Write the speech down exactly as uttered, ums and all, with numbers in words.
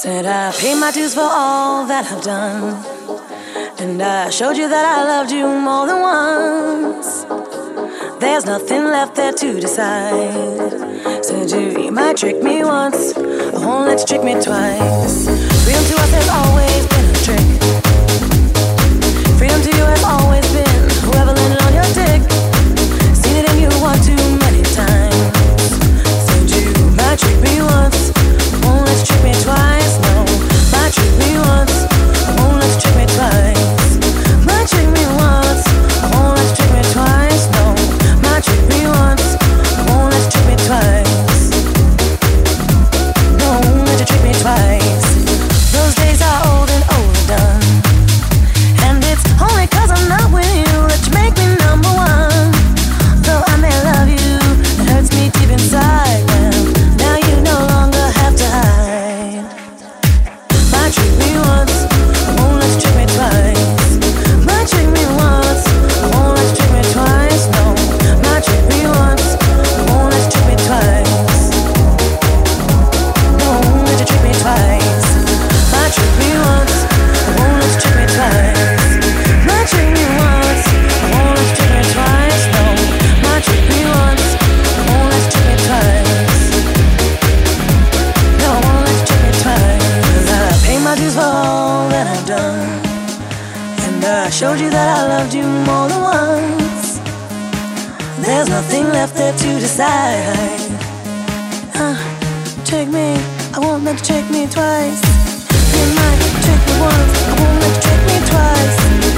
Said I paid my dues for all that I've done, and I showed you that I loved you more than once. There's nothing left there to decide. Said you, you might trick me once, or won't let you trick me twice. Freedom to us has always been a trick. Freedom to you has always been whoever landed on your dick. Seen it in you one too many times. Said you might trick me once, won't let you trick me twice. No, might trick me once, won't let you trick me twice. Might trick me once, won't let you trick me twice. No, might trick me once, won't let you trick me twice. No, won't let you trick me twice. Those days are old and overdone, and it's only 'cause I'm not with you that you make me number one. Though I may love you, it hurts me deep inside. Well, now you no longer have to hide. Might trick me once, I won't let you trick me twice. Might trick me once, I won't let you trick me twice. No, might trick me once, I won't let you trick me twice. No, I won't let you trick me twice. Might trick me once, I won't let you trick me twice. Might trick me once, I won't let you trick me twice. No, might trick me once, I won't let you trick me twice. No, I won't let you trick me twice. 'Cause I paid my dues for all that I've done, and I showed you that I loved you more than once. There's nothing left there to decide. Uh, trick me, I won't let you trick me twice. You might trick me once, I won't let you trick me twice.